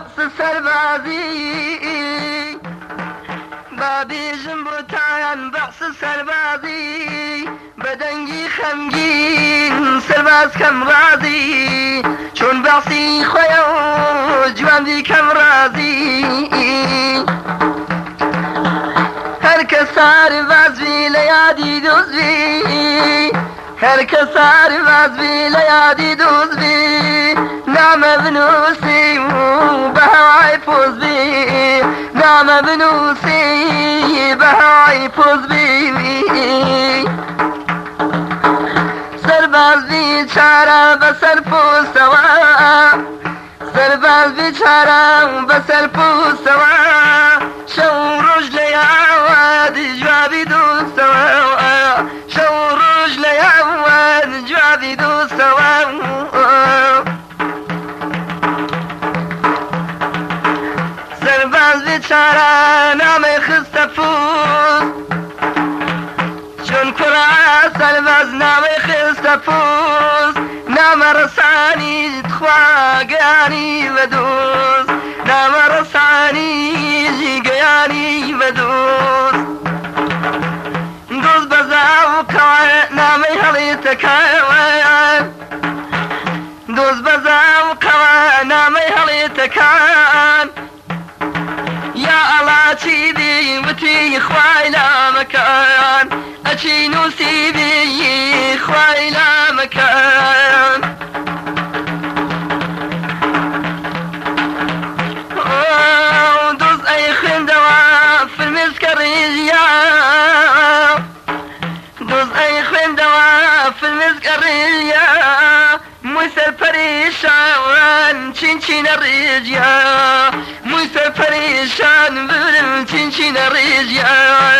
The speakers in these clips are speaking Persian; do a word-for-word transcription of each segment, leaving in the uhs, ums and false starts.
بەقس سەربازی بابێژم بۆتان بەقس سەربازی بەدەنگی خەمگین سەرباز کەم ڕازی چۆن بەقسی خۆیە و جواندی کەم ڕازی هەرکە سەربازبی لە یادی دۆزبی هەرکە سەربازبی لە یادی دۆزبی نامە بنووسی و بە هەوای پۆزبی نامە بنووسی بە هەوای پۆزبی سەرباز بیچارە بەسەر پۆستەوە سەرباز بیچارە بەسەر پۆستەوە شەو ڕۆژ لە یاوە جوابی دۆستەوە شەو ڕۆژ لە یاوە جوابی دۆستەوە سەرباز بیچارە نامەی خستە پووز چۆن کوڕە سەرباز نامەی خستە پووز نامە ڕەسانی خوا گەیانی بە دۆست نامە ڕەسانی گەیانی بە دۆست دۆست بەزاوکەوە نامەی هەڵێتەکەوە دۆست بەزاوکەوە نامەی هەڵێتەکان یا ئەڵاچی بی وتی خوای لامەکان ئەچی نووسی بی خوای لامەکان دۆست ئەی خوێندەوە فرمێسکە ڕێژیا دۆست ئەی خوێندەوە فرمێسکە ڕێژیا مووی سەر پەریشان چین چینە ڕێژیا مووی سەر پەریشان برم چین چینە ڕێژیا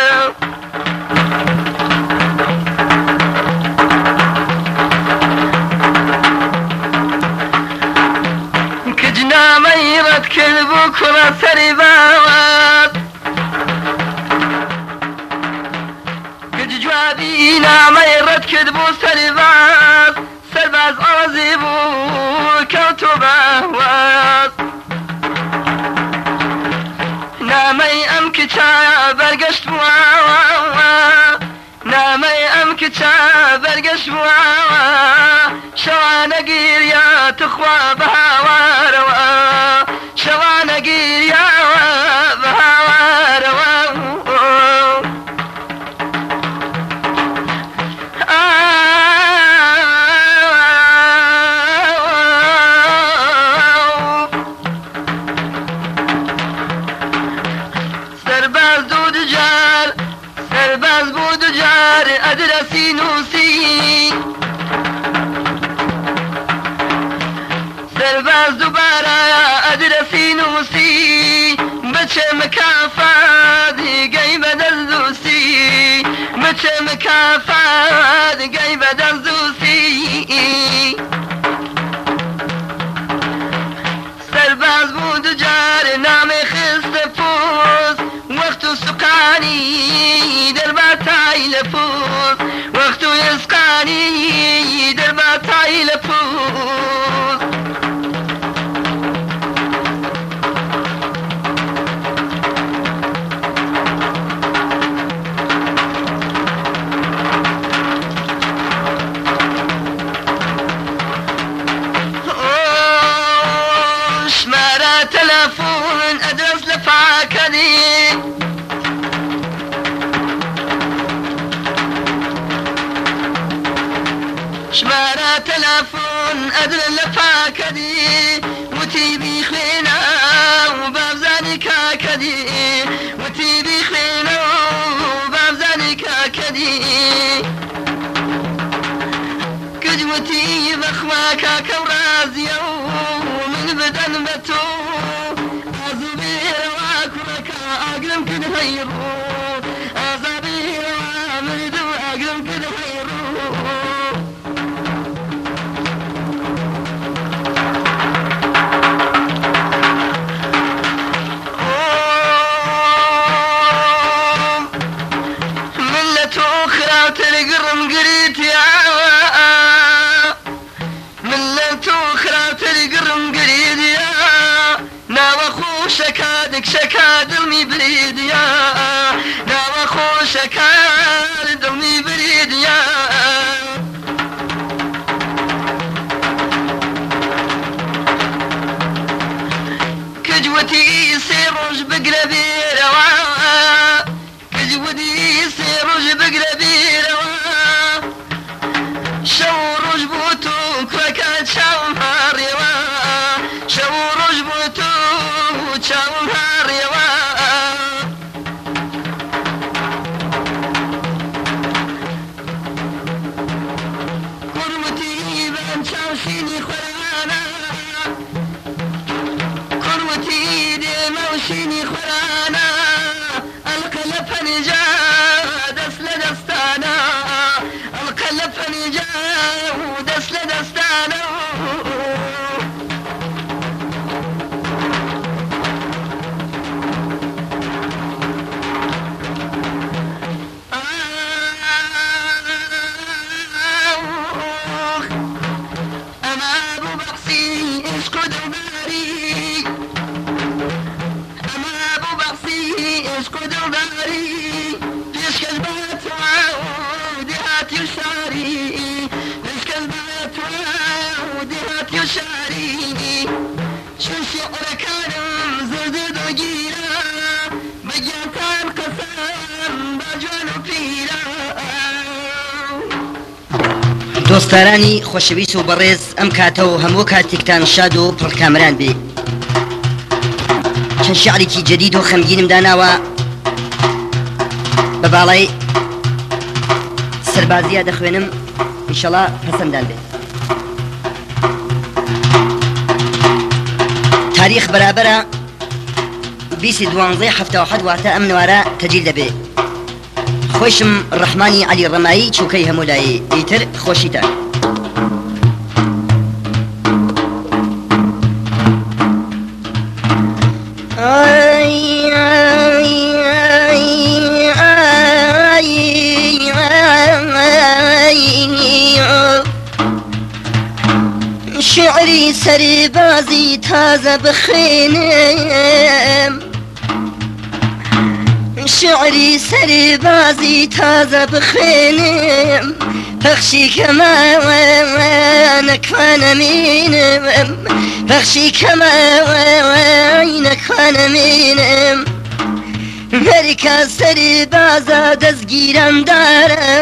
نامەی ڕەت کرد بوو کوڕە سەری باوەت کچ جوابی نامەی ڕەت کرد بوو سەری باز سەرباز ئازی بوو کەوتۆ باوەت نامەی ئەم کچە بەرگەشت بووە نامەی ئەم کچە بەرگەشت بووە شەوانە گیریا تخوا بە هاوارەوە شەوانە گیریاوە بە هاوارەوە سەرباز دوو دجار سەرباز بوو دجار ئەدرەسی نووسی سەرباز دووبارە ئەدرەسی نووسی بچێ مکافات گەی بەدەست دووسی بچێ مکافات گەی بەدەست دووسی سەرباز بوو دوجار نامەی خستە پۆست وەخت و سوقانی دەرباتای لە پۆست وەخت و ئێسقانی دەرباتای لە پۆست تلفون أدرس لفاكني شمارة تلفون أدرس لفاكني وتي بيخلينا وبابزاني كاكدي وتي بيخلينا وبابزاني كاكدي كجوتي بخما كاكا ورازيو من بدن بتو أقلم كده خيرو أزابير وعملدو أقلم كده خيرو ملة أخرى تلقرم قريت يا ملة أخرى تلقرم قريت يا ناوى خوشەکە دڵمی بریدیا ناوە خۆشەکە دڵمی بریدیا کەجوەتی سێ ڕۆژ بگرە بێرەوە کەجوەتی سێ ڕۆژ بگرە بێرەوە شەو ڕۆژ بۆ تۆ کوڕەکە چاوم هاڕێوە شەو ڕۆژ بۆ تۆ چاوم هاڕێوە کوڕوتی بەم چاوشینی خۆرانە کوڕوتی دێمەوشینی خۆرانە ئەڵقە لە پەنجە دەست لە دەستانە ئەڵقە لە پەنجە دەست لە دەستانە دۆستارانی خۆشەویست و بەڕێز ئەم کاتەوە هەموو کاتێکتان شاد و پڕکامران بێ چەند شیعرێکی جەدید و خەمگینم داناوە بە باڵای سەربازیە دەخوێنم ئینشەڵا پەسەندان بێت تاریخ بەرابەرە بیسی دوانزەی هەفتە و حەد واتە ئەم نوارە تەجیل دەبێ خۆشم ڕەحمانی عەلی ڕەمایی چووکەی هەمولایی ئیتر خۆشیتان شعری سەربازی تازە بخوێنم شعری سەربازی تازە بخوێنم پەخشی کەمانەکوانەمینم پەخشی کەمانەکوانەمینم هەرکە سەربازە دەستگیرەمدارە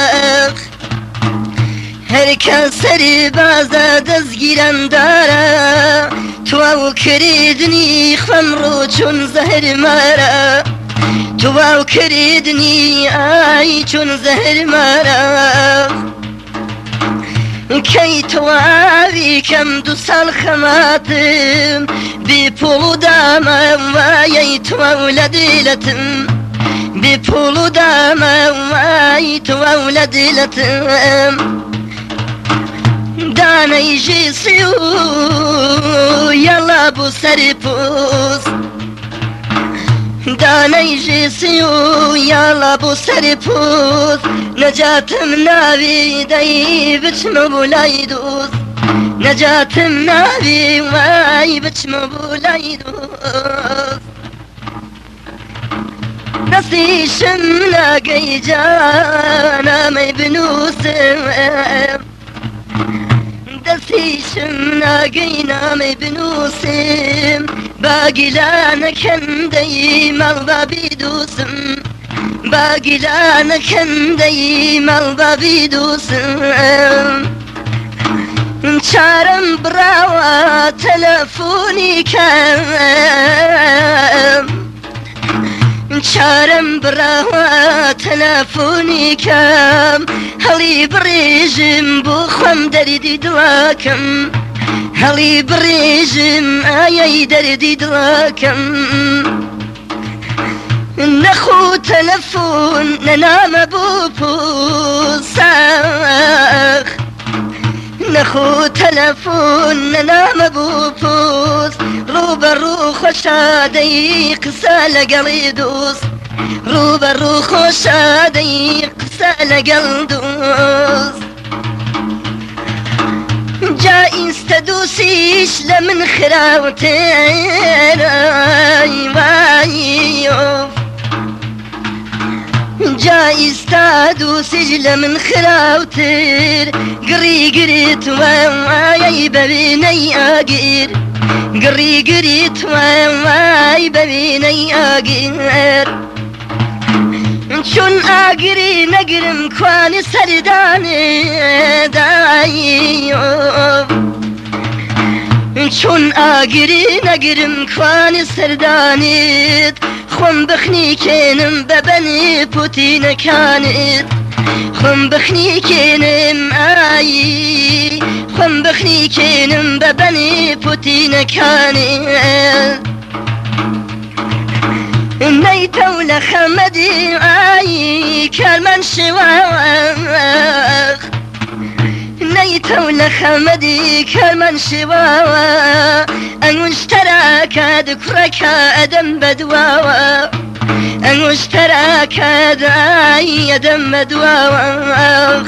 هەرکە سەربازە دەستگیرەمدارە تواو کردنی خەمڕۆ چۆن زەهرمارە تواو کردنی ئای چۆن زەهرمارە کەی تەواوی کەم دوو ساڵ خەماتم بێ پۆڵ و دامە وایەی تواو لە دڵەتم بێ پۆڵ و دامە وای تواو لە دڵەتم دانەی ژێسی و یەڵا بوو سەری پۆست دانەی ژێسی و یاڵا بۆ سەری پۆست نەجاتم ناوی دەی بچمە بۆ لای دۆست نەجاتم ناوی وای بچمە بۆ لای دۆست دەستیشم ناگەی جانامەی بنووسم دەستیشم ناگەی نامەی بنووسم باگیلانەکەن دەی مەڵبا بیدووسم باگیلانەکەن دەی مەڵبا بیدووسم چارەم بڕاوە تەلەفۆنی کەم چارەم بڕاوە تەلەفۆنی کەم هەڵی بڕێژم بۆ خۆم دەردی دڵاکەم هەڵی بڕێژم ئایەی دەردی دڵاکەم نەخۆ تەلەفۆن نەنامە بۆ پۆسەخ نەخۆ تەلەفۆن نەنامە بۆ پۆست ڕووبەڕوو خۆشادەی قسە لەگەڵی دۆست ڕووبەڕوو خۆشادەی قسە لەگەڵ دۆست جائز تدوسيش لمن خراوتين وايوف جائز تدوسيش لمن خراوتر قري قريت واي ببيني اقير قري قريت واي ببيني اقير شون اقري نقرم كواني سرداني دايوف شون اقري نقرم كواني سرداني خم بخني كينم ببني بوتين كانت خم بخني كينم اي خم بخني كينم ببني بوتين كانت نيتو لخمدي اي كالمن شواخ نيتو لخمدي كالمن شواخ ان اشتراك ذكرك ادم بدواوا ان اشتراك اي ادم بدواوا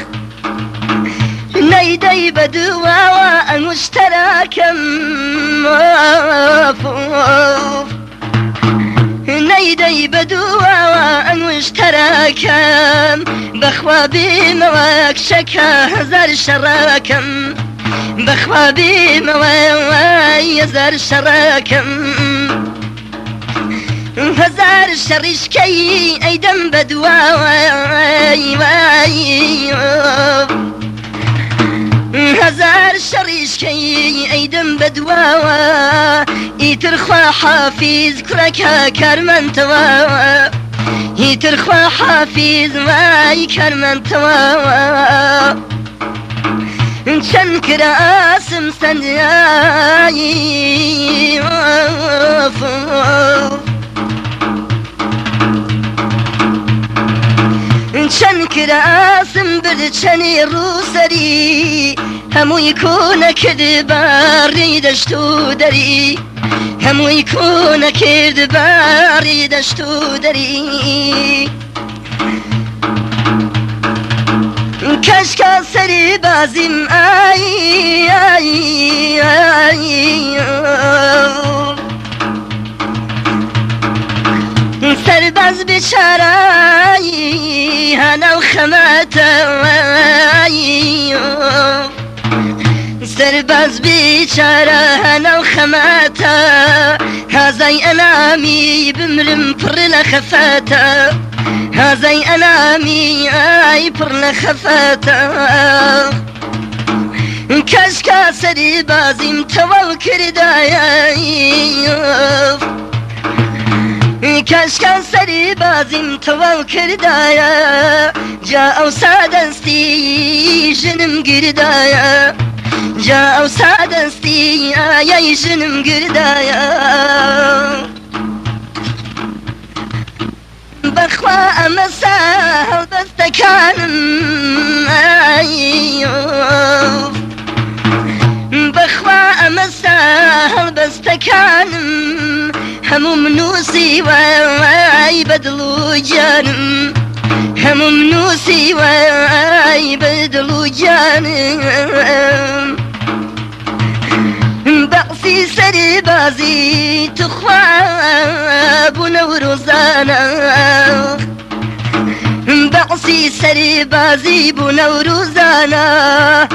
نيدي بدواوا ان اشتراك موفوف نيدي بدوا أن اشتراكم بخوابي مواك شكا هزار شراكم بخوابي مواي هزار شراكم هزار شريشكي أيدم بدوا واي واي هزار شريشكي أيدم بدواوا يترخوا حافظ كركا كرمن تواوا يترخوا حافظ واي كرمن تواوا شن كراسم سنداي شن كراسم برشني روسري همو يكون كذباري دشتو دري همو يكون كذباري دشتو دري كشكا سري بازم اي اي اي سرباز بشاراي هنا وخماتاي سرباز بشارة هنا وخماتا هذي انامي بمرم بر لخفاتا هذي انامي اي بر لخفاتا كشكا سربازم توال كرداي كشكا سري بازم توال كردايا جاء سادستي جنم قردايا جاء سادستي يا جنم قردايا بخوا مساهل بستكانم ايوف بخوا مساهل بستكانم همو منوسي واي بدلو جانم همو منوسي واي بدلو جانم بقسي سري بازي تخواب ونوروزانا بقسي سري بازي بنوروزانا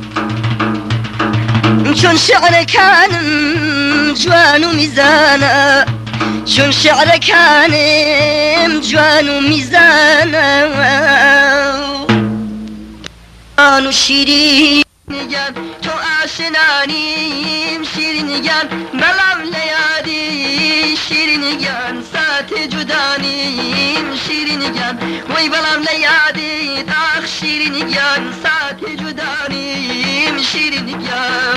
شون شعر كان جوان وميزانا شون شعر كان جوان وميزانا أنا شيرين جان تو آشناني شيرين جان بلام ليادي شيرين جان سات جداني شيرين جان وي بلام ليادي تاخ شيرين جان سات جداني شيرين جان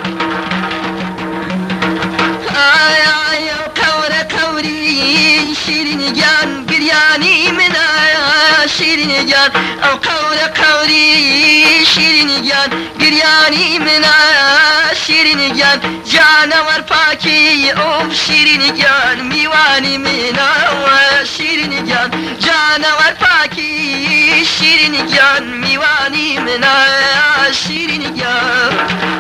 آي آي كورة كوري شيرين جان قرياني من آي شيرين جان أو كورة كوري شیرین گیان گریانی منا شیرین گیان جانور پاکی اوف شیرین گیان میوانی منا شیرین گیان جانور پاکی شیرین گیان میوانی منا شیرین گیان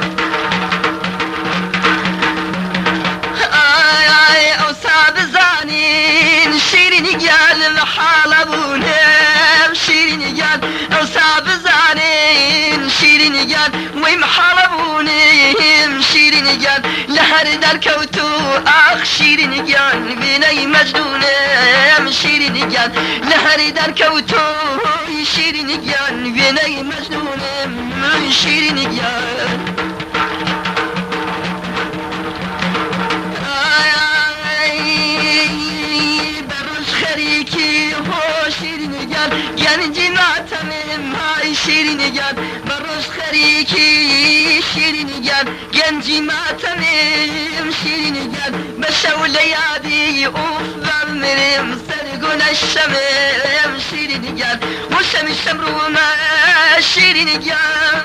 آی آی او صعب زانین شیرین گیان محال بونم شیرین گیان او صعب زانین شیرین گیان وی محال بونم شیرین گیان لهر در کوتو آخ شیرین گیان بینی مجنونم شیرین گیان لهر در کوتو شیرین گیان بینی مجنونم شیرین گیان گنجی ماتمم های شیرین گیان بروش خریکی شیرین گیان گنجی ماتمم شیرین گیان بشول یادی اوف بمرم سرگون الشمم شیرین گیان وشم الشمروما شیرین گیان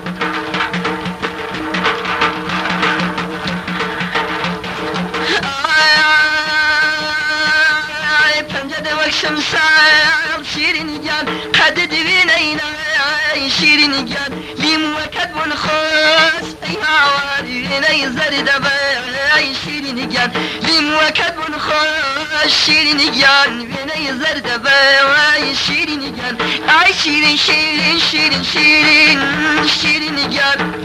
شمسار شیرین گیان قد دوینینا شیرین گیان لیم وکد بون خوش ای هاواری نی زرد بای شیرین گیان لیم وکد بون خوش شیرین گیان نی زرد بای شیرین گیان ای شیرین شیرین شیرین شیرین شیرین گیان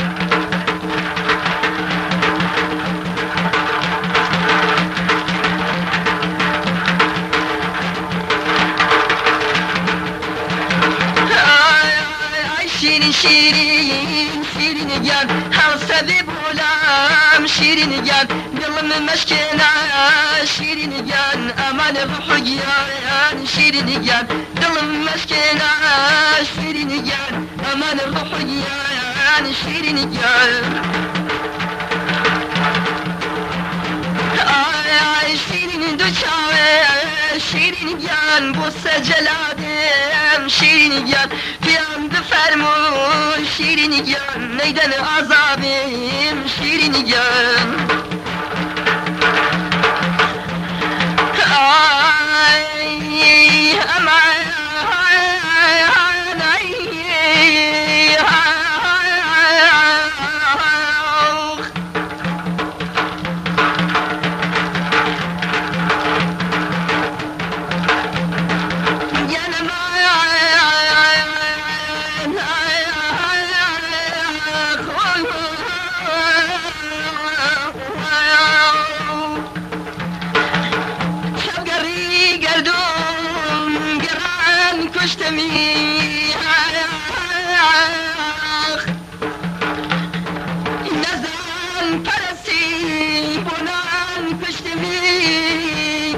شیرین شیرین شیرین گیان حوصله بولم شیرین گیان دلم مشکنا شیرین گیان امان روح گیان شیرین گیان دلم مشکنا شیرین گیان امان روح گیان شیرین گیان آی آی شیرین دو چاوه شیرین گیان بوسه جلادم شیرین گیان پیام بفرمون شیرین گیان نیدن عذابم شیرین گیان آی امان نزن پرسی بونان پشتمی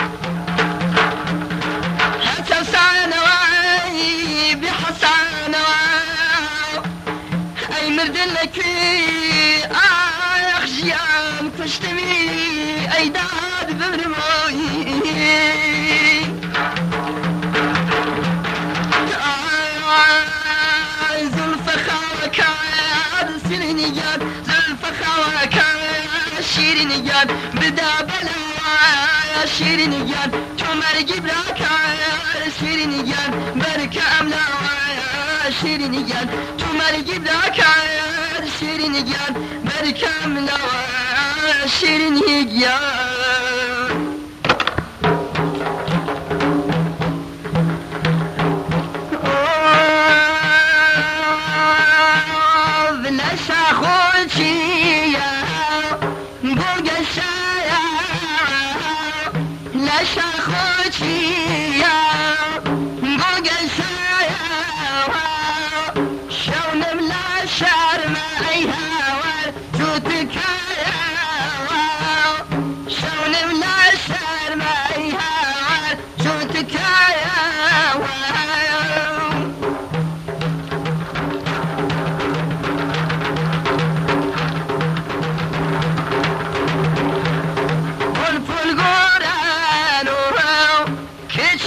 حسن سانوای بحسانوای ای مردن لکی آخ جیان پشتمی ای داد ببرموی شیرین گیان زلف خواکم شیرین گیان بدا بلا شیرین گیان تو مرگی براکم شیرین گیان برکه املا شیرین گیان تو مرگی براکم شیرین گیان برکه املا شیرین گیان Kids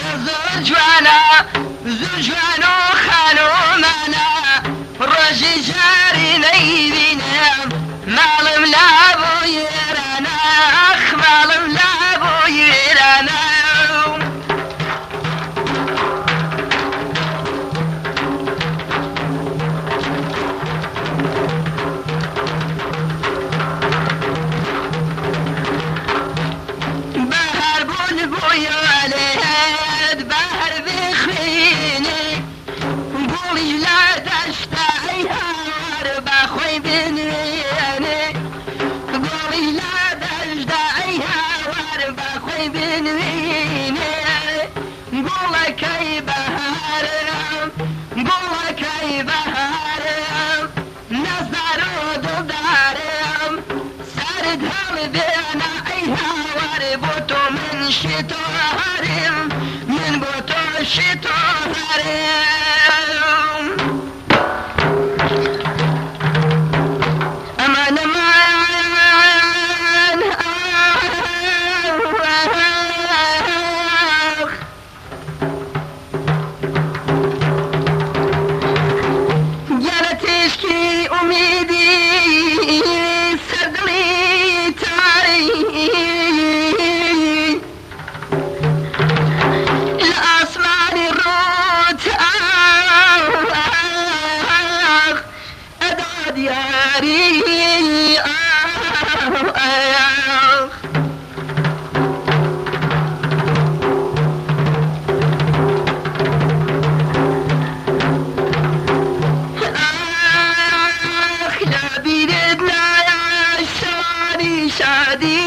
زۆر جوانە زۆر جوان و خانومانە ڕۆژی جاری نەیبینم ماڵم لابوو یێرانە ئەخ ماڵم لابوو یێرانە بەهار بوون بۆیەوەلێت بەهار بخوێنێ گوڵی لە دەشتا ئەی هاوار بەخۆی بنوێنێ گوڵی لە دەشتا ئەی هاوار بەخۆی بنوێنێ گوڵەکەی بەهارم گوڵەکەی بەهارم نەزار و دڵدارم سرد هەڵبێنە ئەی هاوار بۆ تۆ من شتۆ هەرم من بۆ تۆ شتۆ هەرم ئەمانە من گەرە تشکی ئومیدی سەردڵی تاری لە ئاسمانی ڕوت ئەدا دیاری لابیرت نایە شانی شادی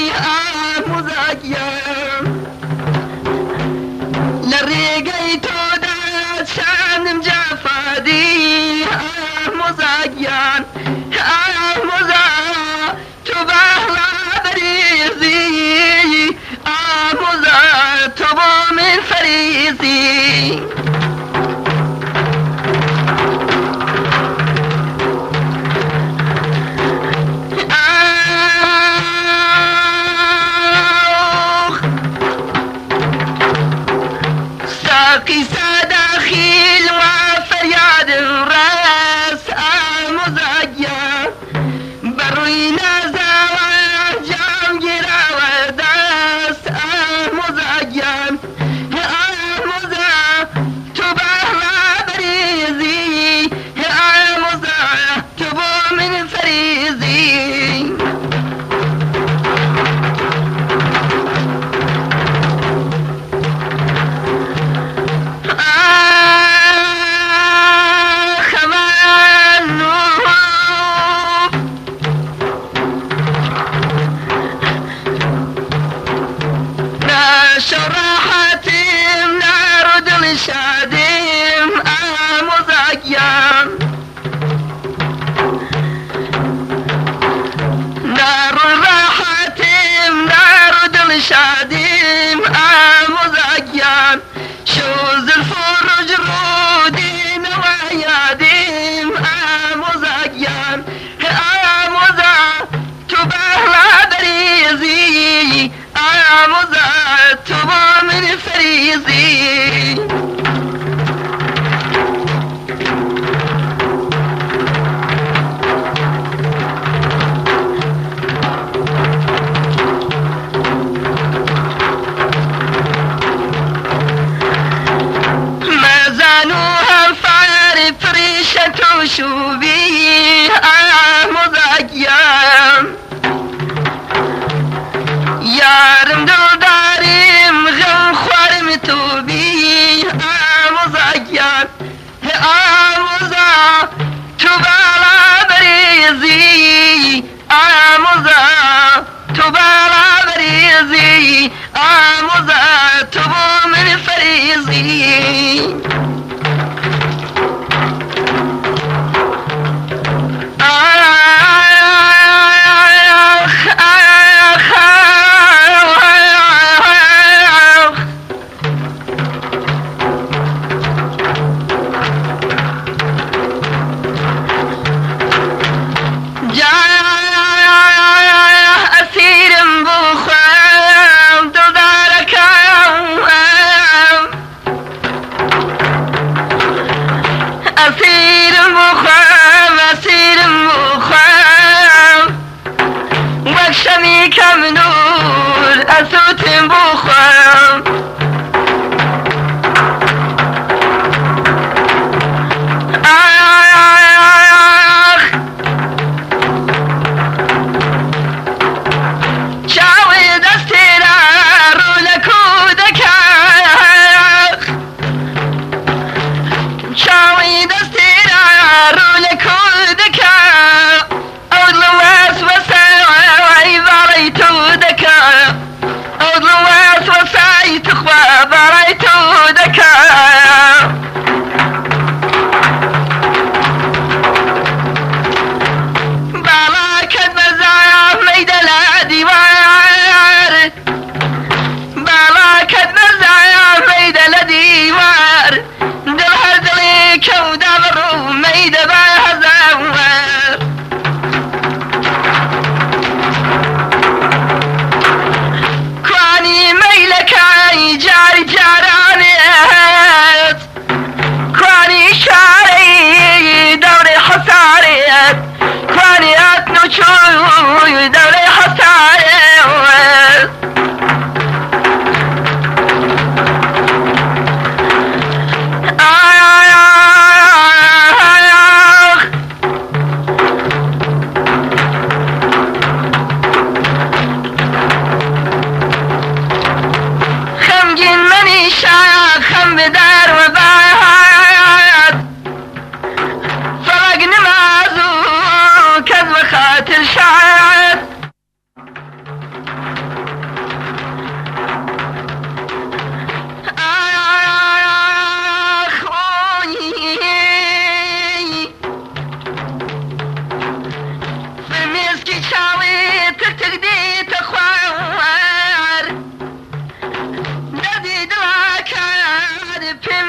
ئامۆزاگیان لە ڕێگەی تۆدا چاندم جافادی ئامۆزاگیان ئامۆزا تۆ بەهڵا بەریزی ئامۆزا تۆ بۆ من فەریزی ساقی ساداخیل و فریاد ڕاست ئامۆزاگیان بەڕووی نازاوە جام گیراوە دەست ئامۆزاگیان ئامۆزا تۆ بەهڵا بەریزی ئامۆزا تۆ بۆ من فەریزی شراحتم نار دل شادم ئامۆزاگیان نار راحتم نار دل شادم ئامۆزاگیان شو زلف و ڕۆژ ڕوودینەوە یادم ئامۆزاگیان ئامۆزا تۆ بەهڵا بەریزی ئامۆزا تۆ بۆ من فەریزی مەزان و هەڵفار پریشەت و شووبی ئامۆزاگیان یارم دڵدارم غەم خوارم تووبی ئەسووتم بۆ خۆم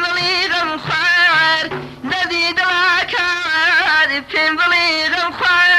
پێم بڵێ غەمخوار